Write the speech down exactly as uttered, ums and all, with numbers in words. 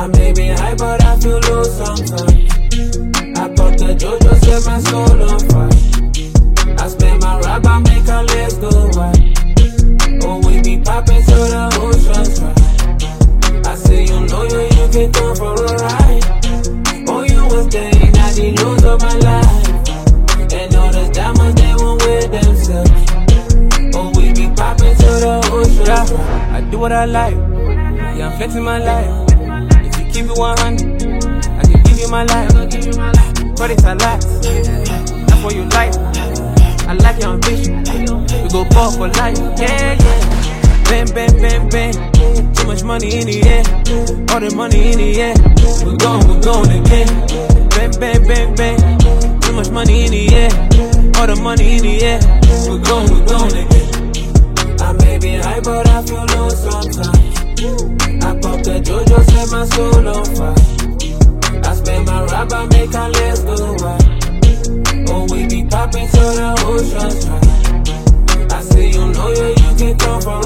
I may be high, but I feel low sometimes. I pop the JoJo, set my soul on fire. I spend my rap, I make her legs go wide. Oh, we be popping so the ocean's right. I say you know you, you can come for a ride. Oh, you was staying at the news of my life. And all the diamonds, they won't wear themselves. Oh, we be popping so the ocean's yeah, right. I do what I like. Yeah, I'm flexing my life. If you keep it one hundred, I can give you my life. But it's a lot. That's what you like. I like your ambition. We go ball for life. Yeah, yeah. Bang, bang, bang, bang. Too much money in the air. All the money in the air. We're going, we're going again. Bang, bang, bang, bang. Too much money in the air. All the money in the air. We're going, we're going again. I may be high, but I feel low sometimes. I pop the JoJo, set my soul on fire. I spend my rap, I make her legs go wide. Oh, we be popping so the ocean's right. I say you know you, you can come from